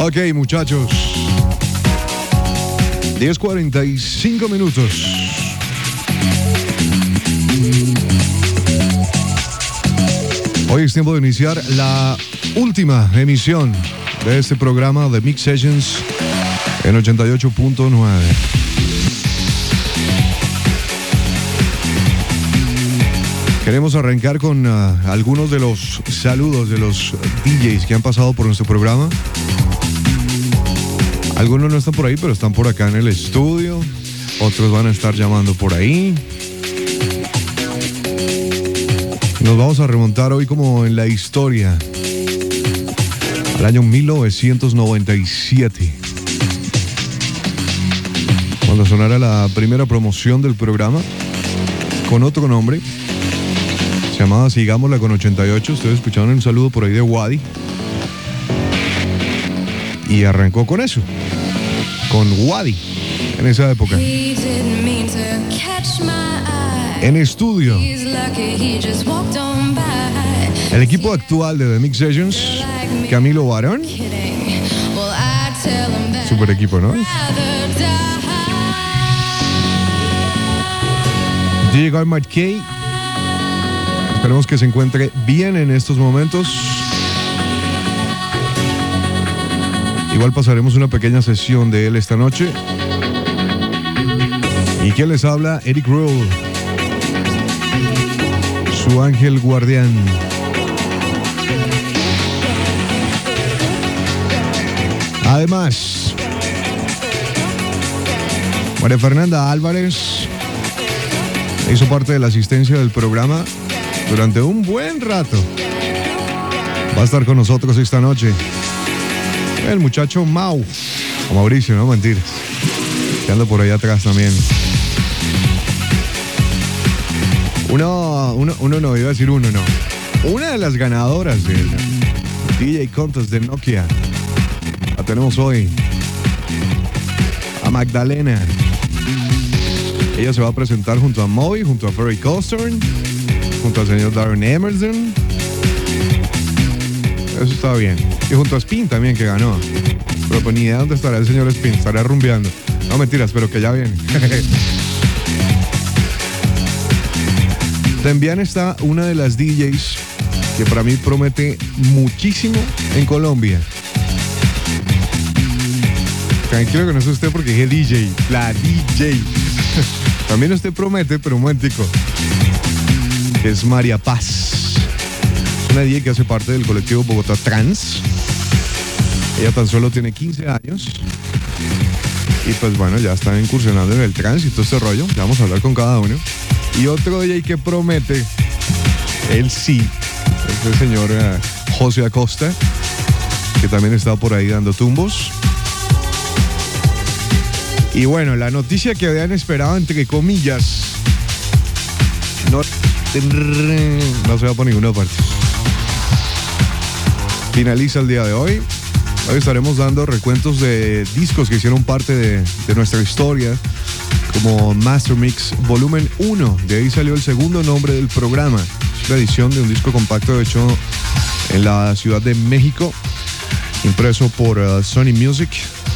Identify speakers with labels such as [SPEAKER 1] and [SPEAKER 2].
[SPEAKER 1] Ok, muchachos. 10:45 minutos. Hoy es tiempo de iniciar la última emisión de este programa de Mix Sessions en 88.9. Queremos arrancar con algunos de los saludos de los DJs que han pasado por nuestro programa. Algunos no están por ahí, pero están por acá en el estudio. Otros van a estar llamando por ahí. Nos vamos a remontar hoy como en la historia al año 1997, cuando sonara la primera promoción del programa con otro nombre. Se llamaba Sigámosla con 88. Ustedes escucharon un saludo por ahí de Wadi. Y arrancó con eso, con Wadi, en esa época. En estudio, el equipo actual de The Mix Sessions, Camilo Barón. Super equipo, ¿no? DJ Garmat K. Esperemos que se encuentre bien en estos momentos. Igual pasaremos una pequeña sesión de él esta noche. ¿Y quién les habla? Eric Roll, su ángel guardián. Además, María Fernanda Álvarez hizo parte de la asistencia del programa durante un buen rato. Va a estar con nosotros esta noche el muchacho Mau, o Mauricio, no mentiras, que anda por ahí atrás también. Uno no, iba a decir uno, no. Una de las ganadoras del DJ Contest de Nokia la tenemos hoy, a Magdalena. Ella se va a presentar junto a Moby, junto a Ferry Costern, junto al señor Darren Emerson. Eso está bien. Y junto a Spin también, que ganó. Pero pues ni idea dónde estará el señor Spin. Estará rumbeando. No, mentiras, pero que ya viene. También está una de las DJs que para mí promete muchísimo en Colombia. Tranquilo que no es usted porque dije DJ. La DJ. También usted promete, pero un momentico. Que es María Paz. Una DJ que hace parte del colectivo Bogotá Trans. Ella tan solo tiene 15 años. Y pues bueno, ya está incursionando en el trans y todo este rollo. Ya vamos a hablar con cada uno. Y otro DJ que promete, él sí, es el señor José Acosta, que también está por ahí dando tumbos. Y bueno, la noticia que habían esperado, entre comillas, no se va por ninguna parte. Finaliza el día de hoy. Hoy estaremos dando recuentos de discos que hicieron parte de nuestra historia, como Master Mix Volumen 1. De ahí salió el segundo nombre del programa. Es la edición de un disco compacto hecho en la Ciudad de México, impreso por Sony Music.